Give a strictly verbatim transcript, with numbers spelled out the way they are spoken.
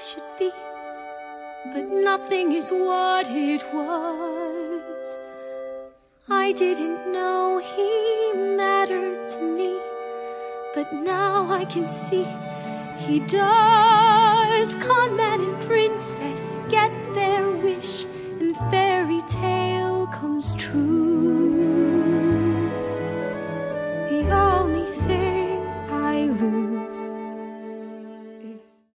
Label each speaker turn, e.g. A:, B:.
A: should be, but nothing is what it was. I didn't know he mattered to me, but now I can see he does. Con man